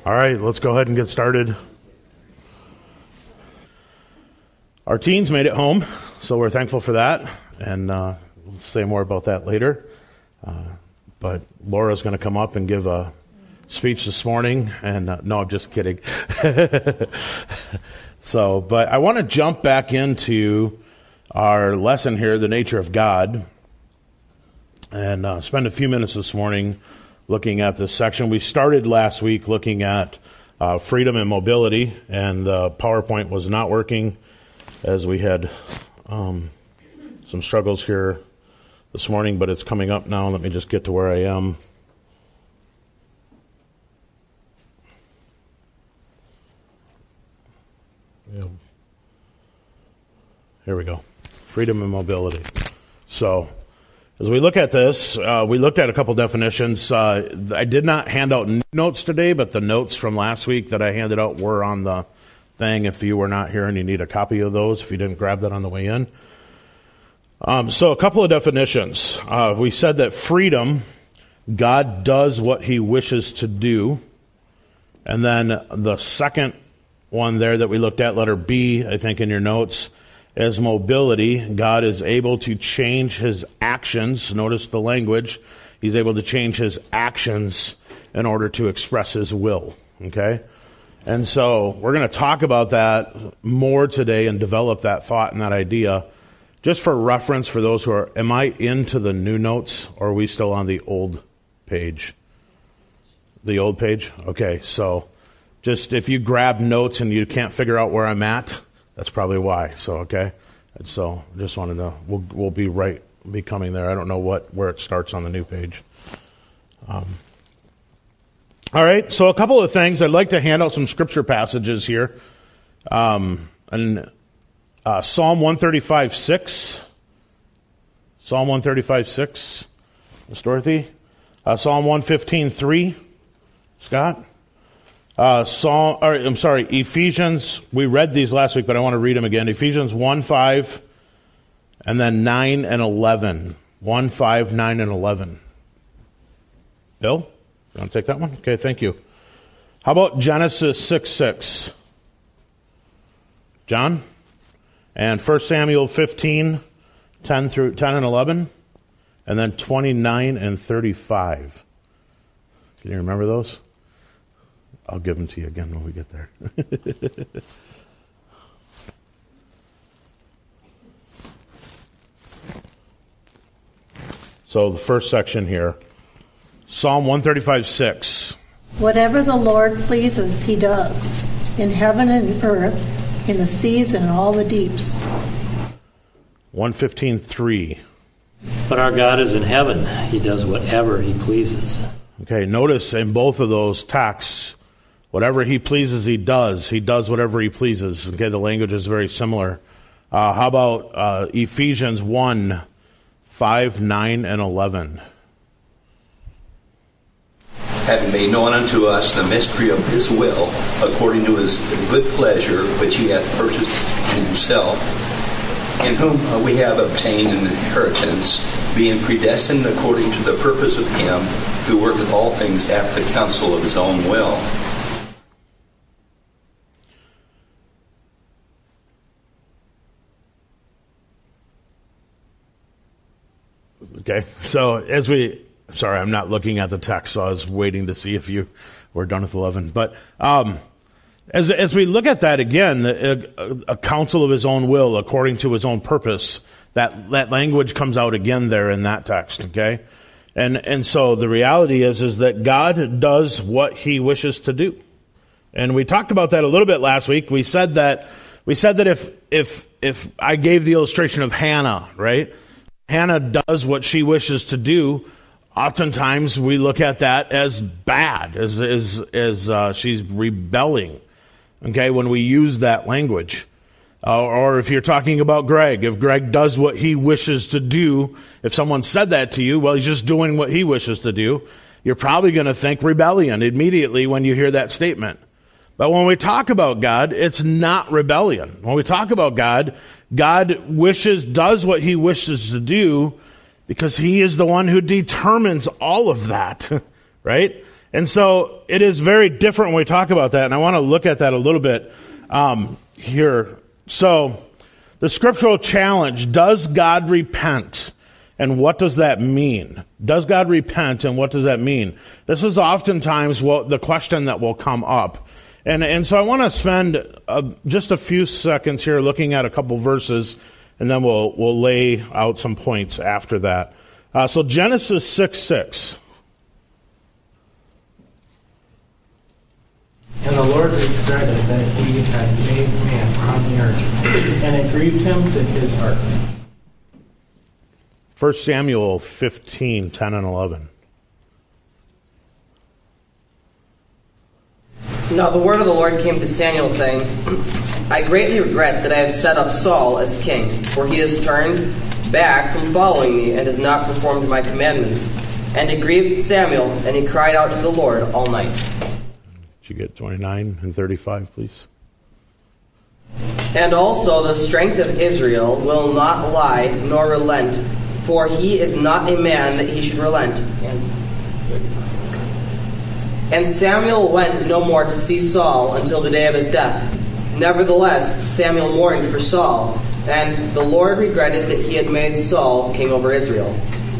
All right, let's go ahead and get started. Our teens made it home, so we're thankful for that, and we'll say more about that later. But Laura's going to come up and give a speech this morning, and no, I'm just kidding. But I want to jump back into our lesson here, the nature of God, and spend a few minutes this morning looking at this section. We started last week looking at freedom and mobility, and the PowerPoint was not working as we had some struggles here this morning, but it's coming up now. Let me just get to where I am. Yeah. Here we go. Freedom and mobility. So, as we look at this, we looked at a couple definitions. I did not hand out notes today, but the notes from last week that I handed out were on the thing if you were not here and you need a copy of those, if you didn't grab that on the way in. So a couple of definitions. We said that freedom, God does what he wishes to do. And then the second one there that we looked at, letter B, I think in your notes, is mobility. God is able to change his actions. Notice the language. He's able to change his actions in order to express his will. Okay? And so we're going to talk about that more today and develop that thought and that idea. Just for reference for those who are, am I into the new notes or are we still on the old page? The old page? Okay, so just if you grab notes and you can't figure out where I'm at, that's probably why. So, okay. And so just wanted to, we'll be coming there. I don't know where it starts on the new page. All right. So a couple of things. I'd like to hand out some scripture passages here. Psalm 135:6. Psalm 135:6. Miss Dorothy. Psalm 115:3. Scott. Ephesians, we read these last week, but I want to read them again. Ephesians 1:5, and then 9 and 11. 1:5, 9, and 11. Bill, you want to take that one? Okay, thank you. How about Genesis 6:6? John? And 1 Samuel 15, 10 and 11, and then 29 and 35. Can you remember those? I'll give them to you again when we get there. So the first section here, Psalm 135:6. Whatever the Lord pleases, he does, in heaven and earth, in the seas and all the deeps. 115:3. But our God is in heaven. He does whatever he pleases. Okay, notice in both of those texts, whatever he pleases, he does. He does whatever he pleases. Okay, the language is very similar. How about Ephesians 1:5, 9, and 11? Having made known unto us the mystery of his will, according to his good pleasure, which he hath purchased in himself, in whom we have obtained an inheritance, being predestined according to the purpose of him who worketh all things after the counsel of his own will. Okay, so sorry, I'm not looking at the text, so I was waiting to see if you were done with 11. But as we look at that again, a counsel of his own will according to his own purpose, that language comes out again there in that text, okay? And so the reality is that God does what he wishes to do. And we talked about that a little bit last week. We said that if I gave the illustration of Hannah, right? Hannah does what she wishes to do. Oftentimes we look at that as bad, as she's rebelling. Okay, when we use that language. Or if you're talking about Greg, if Greg does what he wishes to do, if someone said that to you, well, he's just doing what he wishes to do, you're probably going to think rebellion immediately when you hear that statement. But when we talk about God, it's not rebellion. When we talk about God, God does what he wishes to do because he is the one who determines all of that, right? And so it is very different when we talk about that, and I want to look at that a little bit here. So the scriptural challenge, does God repent? And what does that mean? Does God repent, and what does that mean? This is oftentimes the question that will come up. And so I want to spend just a few seconds here looking at a couple verses, and then we'll lay out some points after that. So Genesis 6:6. And the Lord regretted that he had made man on the earth, and it grieved him to his heart. 1 Samuel 15:10 and 11. Now the word of the Lord came to Samuel, saying, I greatly regret that I have set up Saul as king, for he has turned back from following me and has not performed my commandments. And it grieved Samuel, and he cried out to the Lord all night. Did you get 29 and 35, please? And also the strength of Israel will not lie nor relent, for he is not a man that he should relent. And Samuel went no more to see Saul until the day of his death. Nevertheless, Samuel mourned for Saul, and the Lord regretted that he had made Saul king over Israel.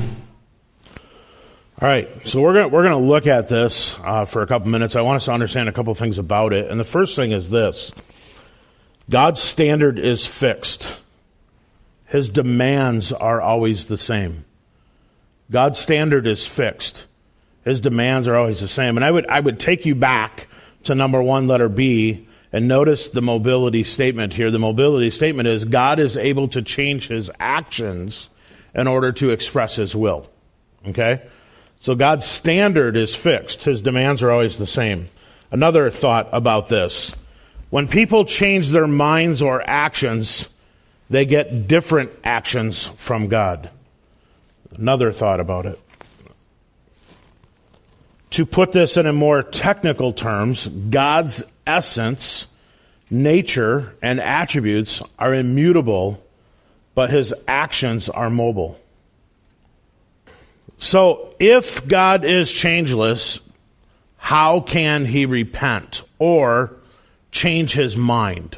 All right, so we're gonna look at this for a couple minutes. I want us to understand a couple things about it. And the first thing is this. God's standard is fixed. His demands are always the same. God's standard is fixed. His demands are always the same. And I would take you back to number 1, letter B, and notice the mobility statement here. The mobility statement is God is able to change his actions in order to express his will. Okay? So God's standard is fixed. His demands are always the same. Another thought about this. When people change their minds or actions, they get different actions from God. Another thought about it. To put this in a more technical terms, God's essence, nature, and attributes are immutable, but his actions are mobile. So if God is changeless, how can he repent or change his mind?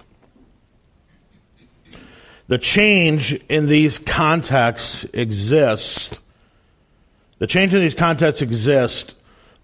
The change in these contexts exists. The change in these contexts exists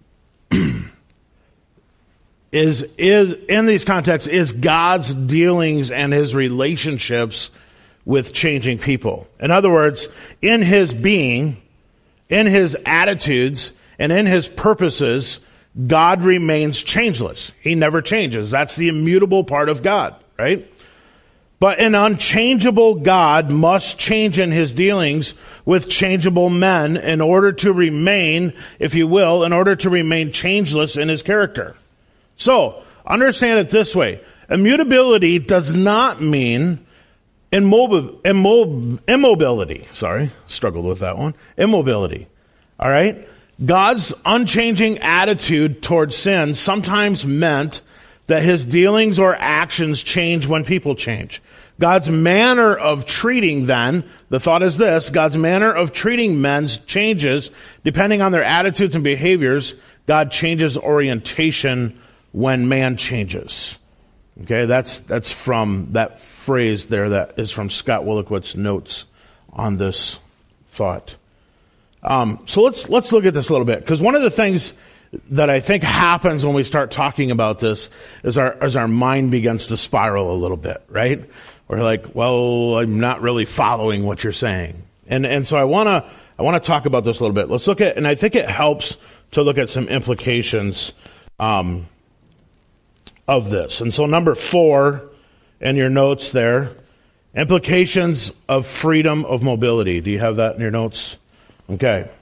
is in these contexts is God's dealings and his relationships with changing people. In other words, in his being, in his attitudes, and in his purposes, God remains changeless. He never changes. That's the immutable part of God, right? But an unchangeable God must change in his dealings with changeable men in order to remain, if you will, in order to remain changeless in his character. So, understand it this way. Immutability does not mean immobility. Sorry, struggled with that one. Immobility. All right? God's unchanging attitude towards sin sometimes meant that his dealings or actions change when people change. God's manner of treating then, the thought is this, God's manner of treating men changes depending on their attitudes and behaviors. God changes orientation when man changes. Okay, that's from that phrase there that is from Scott Williquit's notes on this thought. So let's look at this a little bit, because one of the things that I think happens when we start talking about this is our mind begins to spiral a little bit, right? We're like, well, I'm not really following what you're saying. And so I want to talk about this a little bit. Let's look at, and I think it helps to look at some implications of this. And so number 4 in your notes there, implications of freedom of mobility. Do you have that in your notes? Okay.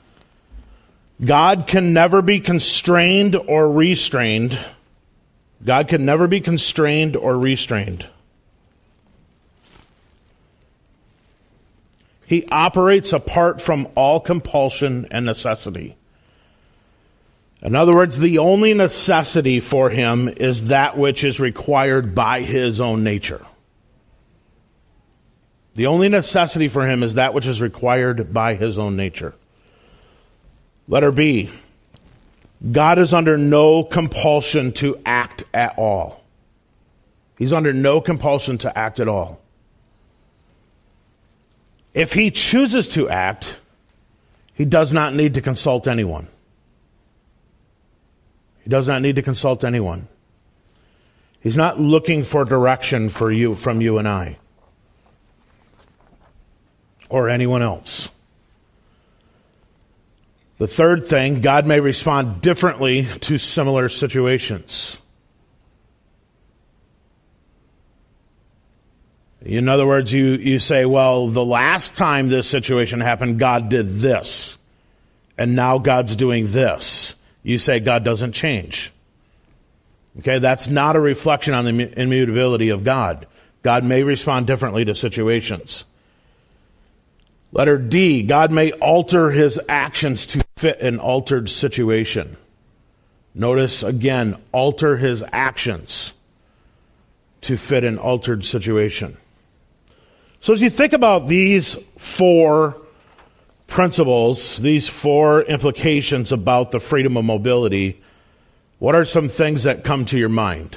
God can never be constrained or restrained. God can never be constrained or restrained. He operates apart from all compulsion and necessity. In other words, the only necessity for him is that which is required by his own nature. The only necessity for him is that which is required by his own nature. Letter B. God is under no compulsion to act at all. He's under no compulsion to act at all. If he chooses to act, he does not need to consult anyone. He does not need to consult anyone. He's not looking for direction from you and I, or anyone else. The third thing, God may respond differently to similar situations. In other words, you say, well, the last time this situation happened, God did this. And now God's doing this. You say God doesn't change. Okay, that's not a reflection on the immutability of God. God may respond differently to situations. Letter D, God may alter his actions to fit an altered situation. Notice again, alter his actions to fit an altered situation. So as you think about these four principles, these four implications about the freedom of mobility, what are some things that come to your mind?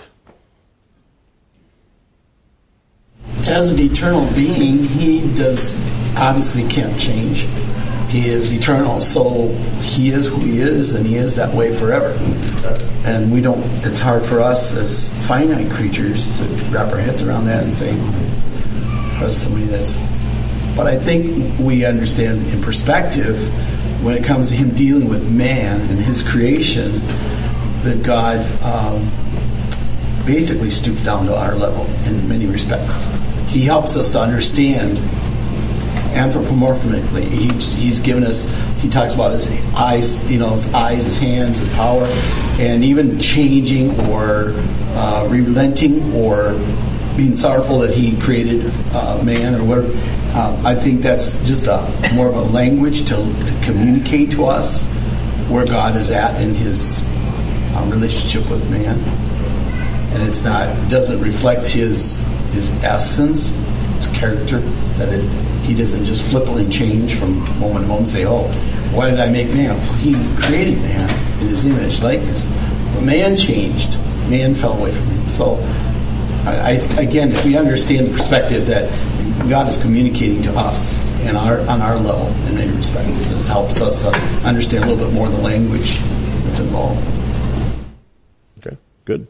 As an eternal being, he obviously can't change. He is eternal, so he is who he is, and he is that way forever. And it's hard for us as finite creatures to wrap our heads around that and say, somebody but I think we understand in perspective when it comes to him dealing with man and his creation that God basically stoops down to our level in many respects. He helps us to understand anthropomorphically. He's given us, he talks about his eyes, his hands, his power, and even changing or relenting or being sorrowful that he created man or whatever. I think that's just more of a language to communicate to us where God is at in his relationship with man, and doesn't reflect his essence, his character. That he doesn't just flippantly change from moment to moment and say, "Oh, why did I make man?" He created man in his image, likeness. But man changed. Man fell away from him. So, again, if we understand the perspective that God is communicating to us and on our level in many respects, this helps us to understand a little bit more of the language that's involved. Okay, good.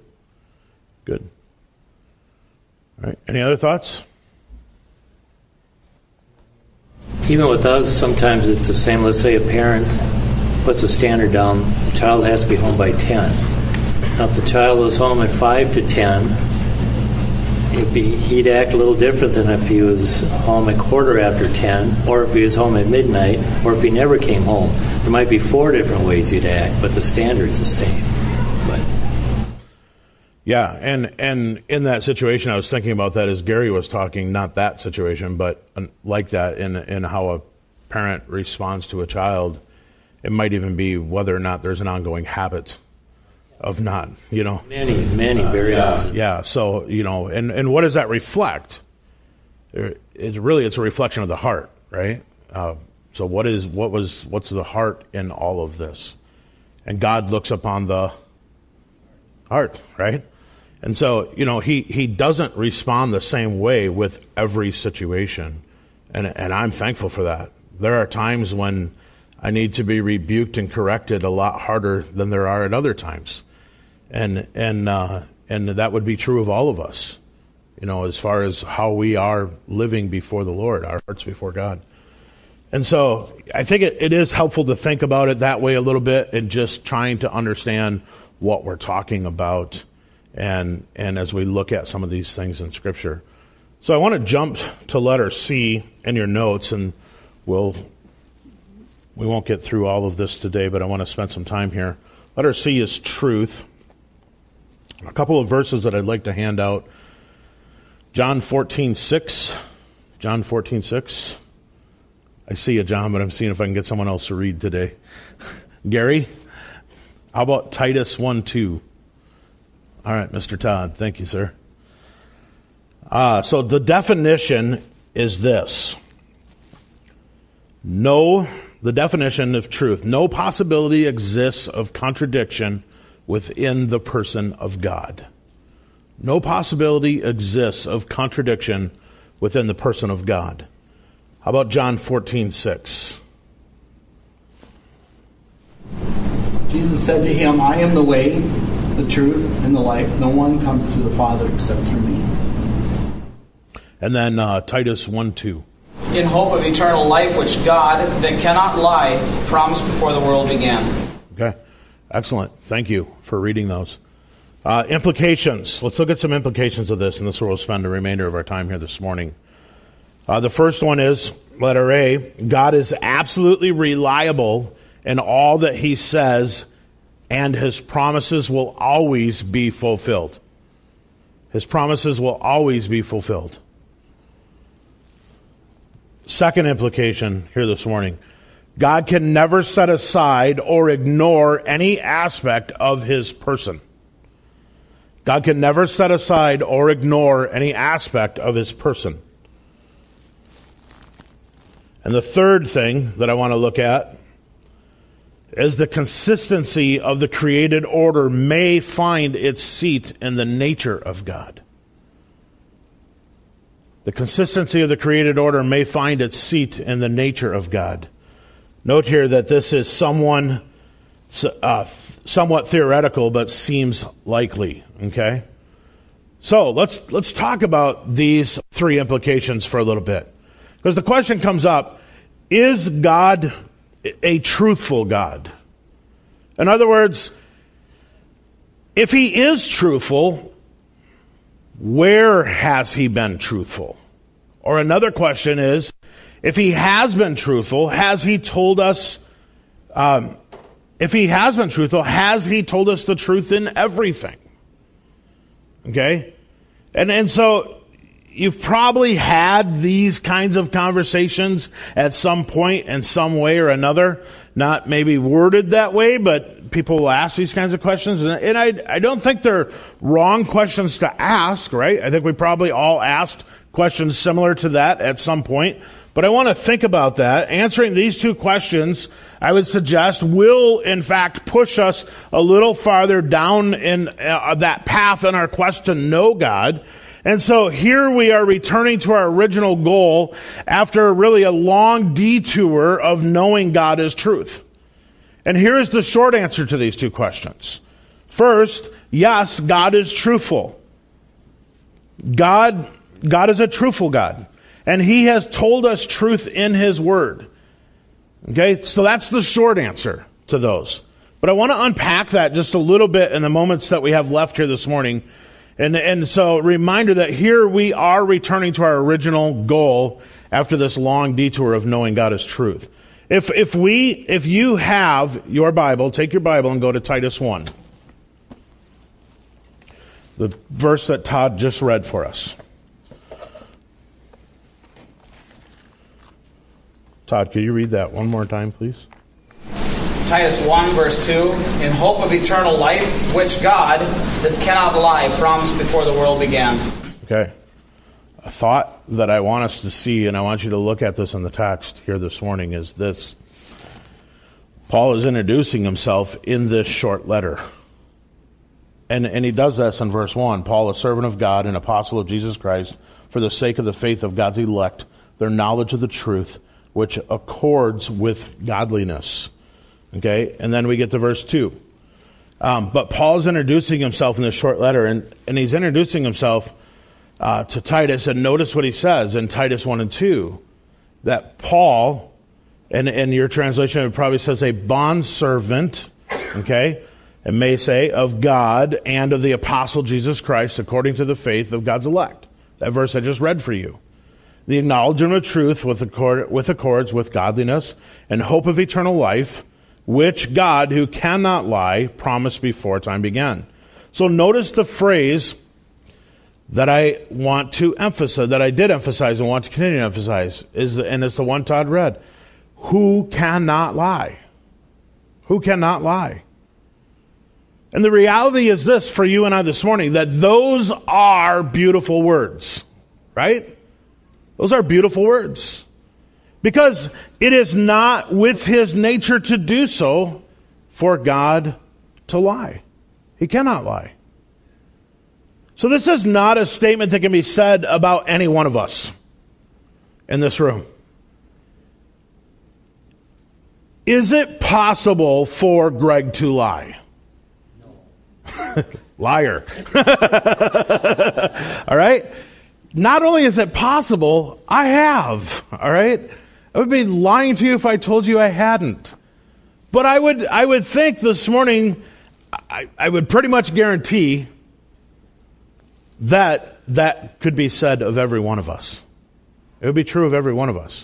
All right, any other thoughts? Even with us, sometimes it's the same. Let's say a parent puts a standard down, the child has to be home by 10. Now, if the child was home at 5 to 10, he'd act a little different than if he was home at 10:15, or if he was home at midnight, or if he never came home. There might be 4 different ways you'd act, but the standard's the same. Yeah, and in that situation, I was thinking about that as Gary was talking, not that situation, but like that in how a parent responds to a child. It might even be whether or not there's an ongoing habit of not, Many very often. Yeah, so, and what does that reflect? It's a reflection of the heart, right? So what's the heart in all of this? And God looks upon the heart, right? And so, he doesn't respond the same way with every situation. And I'm thankful for that. There are times when I need to be rebuked and corrected a lot harder than there are at other times. And that would be true of all of us, as far as how we are living before the Lord, our hearts before God. And so I think it is helpful to think about it that way a little bit and just trying to understand what we're talking about and as we look at some of these things in Scripture. So I want to jump to letter C in your notes, and we won't get through all of this today, but I want to spend some time here. Letter C is truth. A couple of verses that I'd like to hand out. John 14:6. John 14:6. I see you, John, but I'm seeing if I can get someone else to read today. Gary, how about Titus 1:2? All right, Mr. Todd. Thank you, sir. So the definition is this. No the definition of truth. No possibility exists of contradiction within the person of God. No possibility exists of contradiction within the person of God. How about John 14:6? Jesus said to him, I am the way, the truth, and the life. No one comes to the Father except through me. And then Titus 1:2. In hope of eternal life, which God, that cannot lie, promised before the world began. Okay, excellent. Thank you for reading those. Implications. Let's look at some implications of this, and this is where we'll spend the remainder of our time here this morning. The first one is, letter A, God is absolutely reliable in all that he says, and his promises will always be fulfilled. His promises will always be fulfilled. Second implication here this morning, God can never set aside or ignore any aspect of his person. God can never set aside or ignore any aspect of his person. And the third thing that I want to look at is the consistency of the created order may find its seat in the nature of God. The consistency of the created order may find its seat in the nature of God. Note here that this is somewhat theoretical, but seems likely. Okay? So let's talk about these three implications for a little bit. Because the question comes up, is God a truthful God? In other words, if he is truthful, where has he been truthful? Or another question is, if he has been truthful, has he told us, if he has been truthful, has he told us the truth in everything? Okay? And so, you've probably had these kinds of conversations at some point in some way or another. Not maybe worded that way, but people will ask these kinds of questions. And I don't think they're wrong questions to ask, right? I think we probably all asked questions similar to that at some point. But I want to think about that. Answering these two questions, I would suggest, will in fact push us a little farther down in that path in our quest to know God. And so here we are returning to our original goal after really a long detour of knowing God as truth. And here is the short answer to these two questions. First, yes, God is truthful. God is a truthful God. And he has told us truth in his word. Okay, so that's the short answer to those. But I want to unpack that just a little bit in the moments that we have left here this morning. And so, reminder that here we are returning to our original goal after this long detour of knowing God as truth. If you have your Bible, take your Bible and go to Titus 1. The verse that Todd just read for us. Todd, could you read that one more time, please? Titus 1, verse 2, in hope of eternal life, which God, that cannot lie, promised before the world began. Okay. A thought that I want us to see, and I want you to look at this in the text here this morning, is this. Paul is introducing himself in this short letter. And he does this in verse 1. Paul, a servant of God and apostle of Jesus Christ, for the sake of the faith of God's elect, their knowledge of the truth, which accords with godliness. Okay, and then we get to verse 2. But Paul's introducing himself in this short letter, and he's introducing himself to Titus, and notice what he says in Titus 1 and 2, that Paul, and in your translation it probably says a bondservant, okay, it may say, of God and of the apostle Jesus Christ, according to the faith of God's elect. That verse I just read for you. The acknowledgement of truth with accords with godliness and hope of eternal life, which God, who cannot lie, promised before time began. So notice the phrase that I want to emphasize, that I did emphasize and want to continue to emphasize, and it's the one Todd read. Who cannot lie? Who cannot lie? And the reality is this for you and I this morning, that those are beautiful words, right? Those are beautiful words. Because it is not with his nature to do so for God to lie. He cannot lie. So this is not a statement that can be said about any one of us in this room. Is it possible for Greg to lie? No. Liar. All right? Not only is it possible, I have. All right? I would be lying to you if I told you I hadn't. But I would think this morning, I would pretty much guarantee that could be said of every one of us. It would be true of every one of us.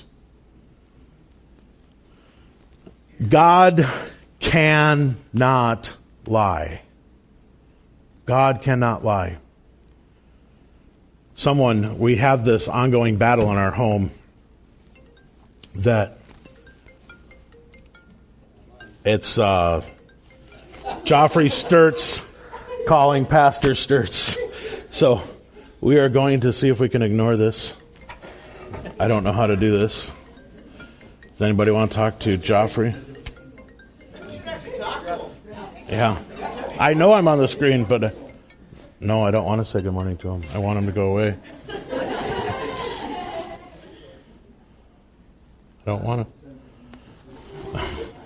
God cannot lie. God cannot lie. We have this ongoing battle in our home that it's Joffrey Sturts calling Pastor Sturts. So we are going to see if we can ignore this. I don't know how to do this. Does anybody want to talk to Joffrey? Yeah. I know I'm on the screen, but no, I don't want to say good morning to him. I want him to go away. I don't want to.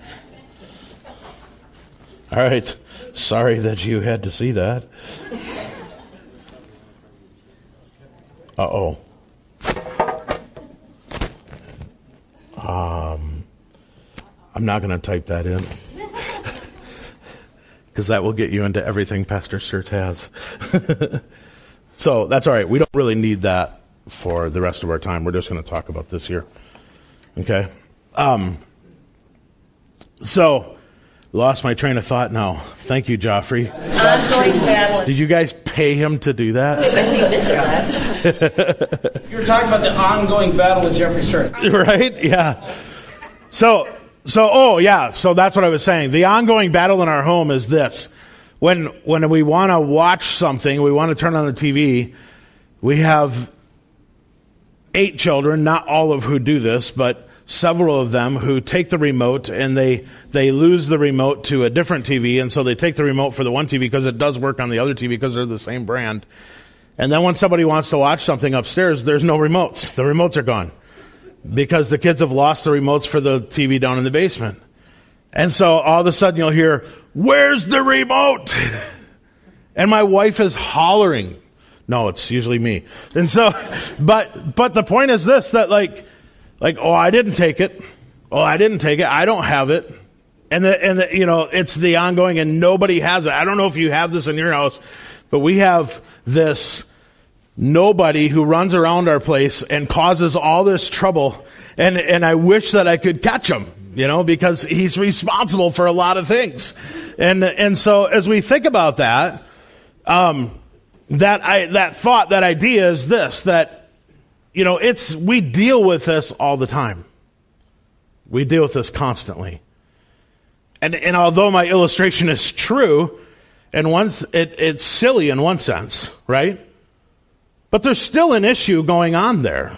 All right. Sorry that you had to see that. Uh-oh. I'm not going to type that in. Because that will get you into everything Pastor Sturts has. So that's all right. We don't really need that for the rest of our time. We're just going to talk about this here. Okay? So, lost my train of thought now. Thank you, Joffrey. Did you guys pay him to do that? You were talking about the ongoing battle with Jeffrey Sturts. Right? Yeah. So that's what I was saying. The ongoing battle in our home is this. When we want to watch something, we want to turn on the TV, we have 8 children, not all of who do this, but several of them who take the remote and they lose the remote to a different TV, and so they take the remote for the one TV because it does work on the other TV because they're the same brand. And then when somebody wants to watch something upstairs, there's no remotes. The remotes are gone. Because the kids have lost the remotes for the TV down in the basement. And so all of a sudden you'll hear, "Where's the remote?" And my wife is hollering. No, it's usually me. And so, but the point is this, that like, oh, I didn't take it. Oh, I didn't take it. I don't have it. And it's the ongoing and nobody has it. I don't know if you have this in your house, but we have this nobody who runs around our place and causes all this trouble. And I wish that I could catch him, because he's responsible for a lot of things. And so as we think about that, that idea is this, that, we deal with this all the time. We deal with this constantly. And although my illustration is true, and it's silly in one sense, right? But there's still an issue going on there.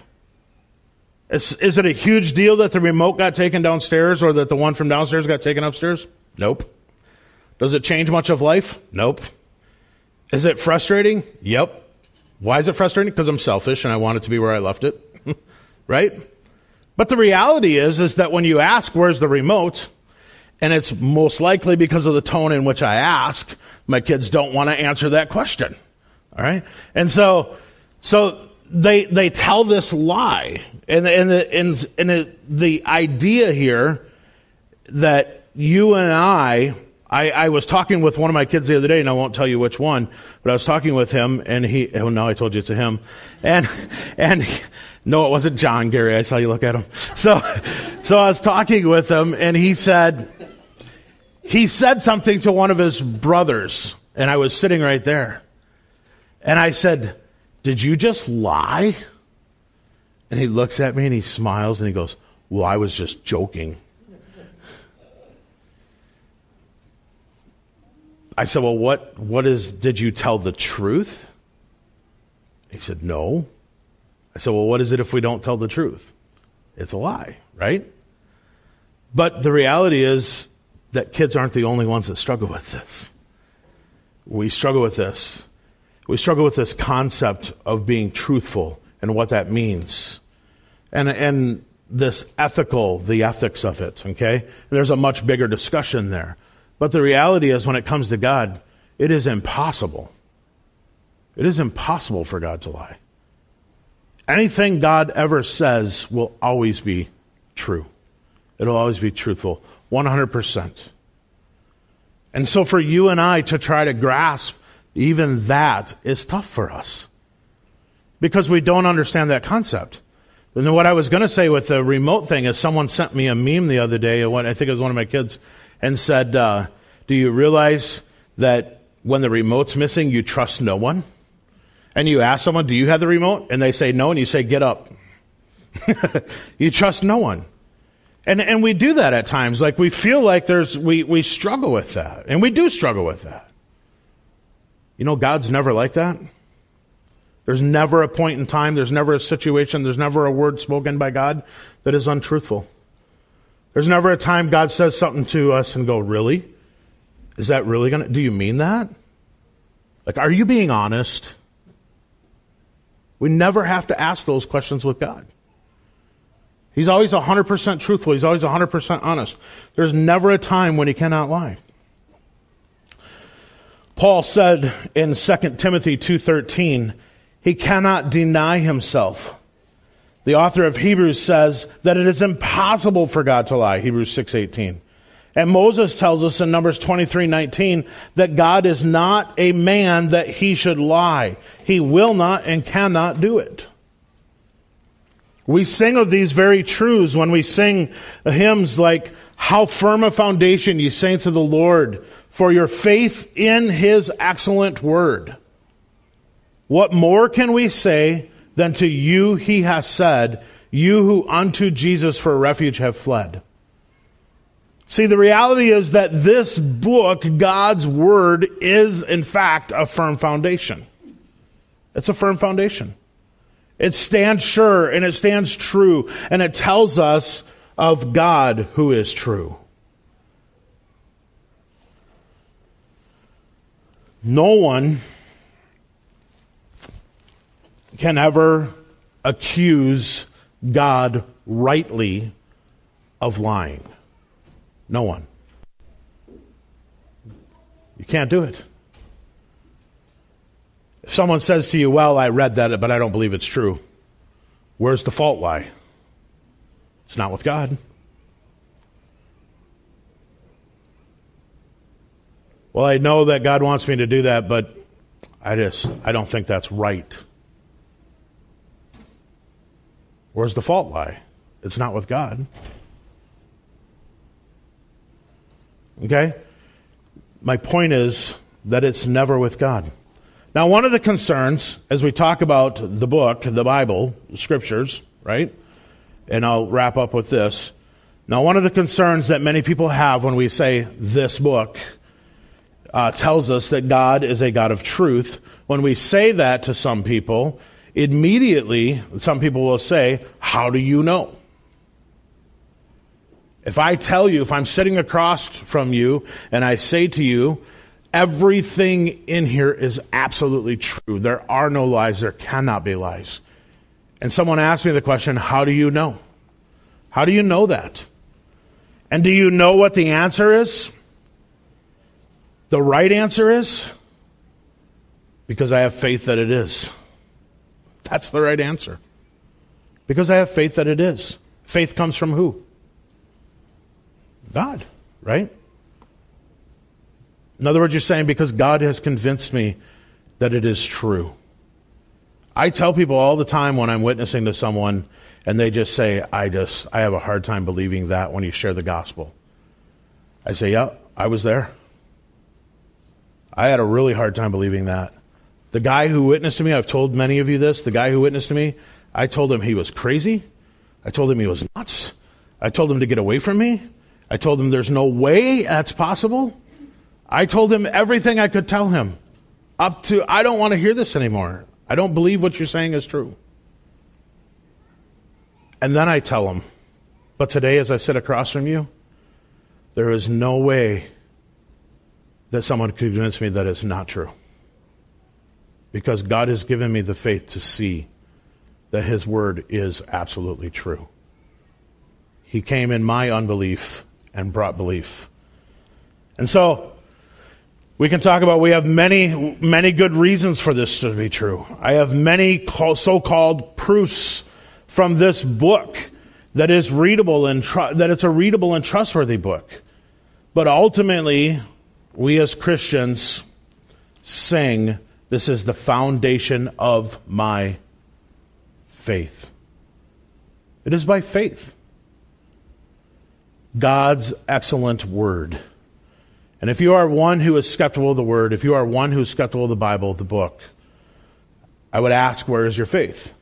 Is it a huge deal that the remote got taken downstairs or that the one from downstairs got taken upstairs? Nope. Does it change much of life? Nope. Is it frustrating? Yep. Why is it frustrating? Because I'm selfish and I want it to be where I left it. Right? But the reality is that when you ask, where's the remote? And it's most likely because of the tone in which I ask, my kids don't want to answer that question. All right? And so they tell this lie, and the idea here that you and I was talking with one of my kids the other day, and I won't tell you which one, but I was talking with him, and now I told you it's a him, and no, it wasn't John, Gary. I saw you look at him. So I was talking with him, and he said something to one of his brothers, and I was sitting right there, and I said, "Did you just lie?" And he looks at me and he smiles and he goes, "Well, I was just joking." I said, "Well, did you tell the truth?" He said, "No." I said, "Well, what is it if we don't tell the truth?" "It's a lie." right? But the reality is that kids aren't the only ones that struggle with this. We struggle with this. We struggle with this concept of being truthful and what that means. And this the ethics of it, okay? And there's a much bigger discussion there. But the reality is when it comes to God, it is impossible. It is impossible for God to lie. Anything God ever says will always be true. It'll always be truthful, 100%. And so for you and I to try to grasp even that is tough for us because we don't understand that concept. And then what I was going to say with the remote thing is someone sent me a meme the other day, I think it was one of my kids, and said, do you realize that when the remote's missing, you trust no one? And you ask someone, do you have the remote? And they say no, and you say, get up. You trust no one. And we do that at times. Like we feel like we struggle with that. And we do struggle with that. You know, God's never like that. There's never a point in time, there's never a situation, there's never a word spoken by God that is untruthful. There's never a time God says something to us and go, really? Is that really do you mean that? Like, are you being honest? We never have to ask those questions with God. He's always 100% truthful. He's always 100% honest. There's never a time when he cannot lie. Paul said in 2 Timothy 2:13, he cannot deny himself. The author of Hebrews says that it is impossible for God to lie, Hebrews 6:18. And Moses tells us in Numbers 23:19 that God is not a man that he should lie. He will not and cannot do it. We sing of these very truths when we sing hymns like, how firm a foundation, ye saints of the Lord, for your faith in his excellent word. What more can we say than to you he has said, you who unto Jesus for refuge have fled? See, the reality is that this book, God's Word, is in fact a firm foundation. It's a firm foundation. It stands sure and it stands true and it tells us of God who is true. No one can ever accuse God rightly of lying. No one. You can't do it. If someone says to you, well, I read that, but I don't believe it's true, where's the fault lie? It's not with God. Well, I know that God wants me to do that, but I don't think that's right. Where's the fault lie? It's not with God. Okay? My point is that it's never with God. Now, one of the concerns, as we talk about the book, the Bible, the Scriptures, right? And I'll wrap up with this. Now, one of the concerns that many people have when we say this book tells us that God is a God of truth. When we say that to some people, immediately some people will say, how do you know? If I tell you, if I'm sitting across from you and I say to you, everything in here is absolutely true. There are no lies. There cannot be lies. And someone asked me the question, how do you know? How do you know that? And do you know what the answer is? The right answer is, because I have faith that it is. That's the right answer. Because I have faith that it is. Faith comes from who? God, right? In other words, you're saying because God has convinced me that it is true. I tell people all the time when I'm witnessing to someone and they just say, I have a hard time believing that when you share the gospel. I say, yeah, I was there. I had a really hard time believing that. The guy who witnessed to me, I've told many of you this, the guy who witnessed to me, I told him he was crazy. I told him he was nuts. I told him to get away from me. I told him there's no way that's possible. I told him everything I could tell him. Up to, I don't want to hear this anymore. I don't believe what you're saying is true. And then I tell him, But today, as I sit across from you, there is no way that someone could convince me that it's not true. Because God has given me the faith to see that His Word is absolutely true. He came in my unbelief and brought belief. And so, we can talk about, we have many, many good reasons for this to be true. I have many so-called proofs from this book that is readable and that it's a readable and trustworthy book. But ultimately, we as Christians sing, this is the foundation of my faith. It is by faith. God's excellent Word. And if you are one who is skeptical of the Word, if you are one who is skeptical of the Bible, the book, I would ask, where is your faith?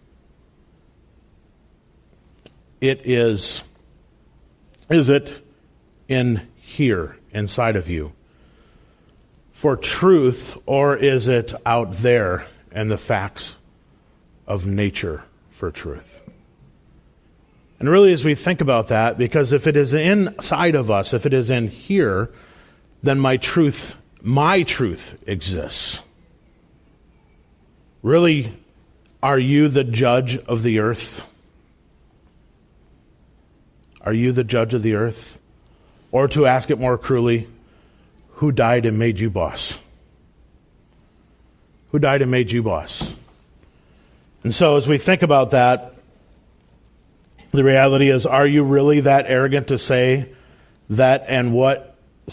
Is it in here, inside of you, for truth, or is it out there in the facts of nature for truth? And really, as we think about that, because if it is inside of us, if it is in here, then my truth exists. Really, are you the judge of the earth? Are you the judge of the earth? Or to ask it more cruelly, who died and made you boss? Who died and made you boss? And so as we think about that, the reality is, are you really that arrogant to say that? And what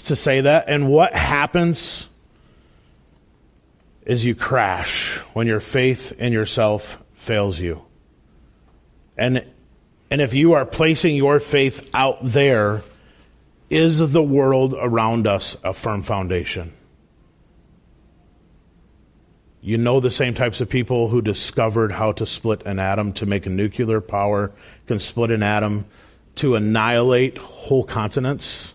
happens is you crash when your faith in yourself fails you. And if you are placing your faith out there, is the world around us a firm foundation? You know the same types of people who discovered how to split an atom to make a nuclear power can split an atom to annihilate whole continents?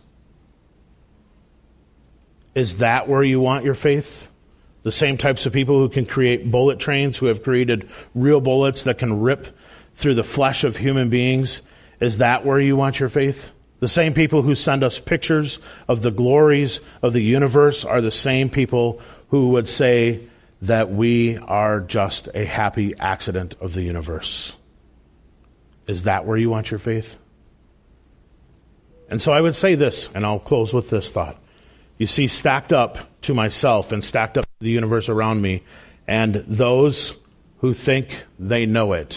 Is that where you want your faith? The same types of people who can create bullet trains, who have created real bullets that can rip through the flesh of human beings, is that where you want your faith? The same people who send us pictures of the glories of the universe are the same people who would say that we are just a happy accident of the universe. Is that where you want your faith? And so I would say this, and I'll close with this thought. You see, stacked up to myself and stacked up to the universe around me, and those who think they know it,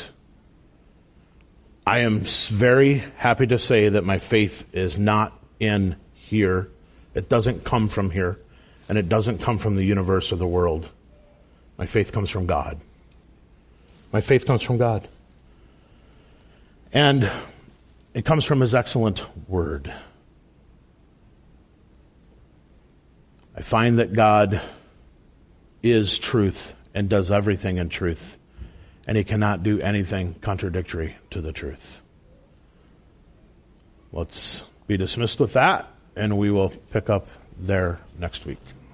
I am very happy to say that my faith is not in here. It doesn't come from here, and it doesn't come from the universe or the world. My faith comes from God. My faith comes from God. And it comes from His excellent Word. I find that God is truth and does everything in truth, and He cannot do anything contradictory to the truth. Let's be dismissed with that, and we will pick up there next week.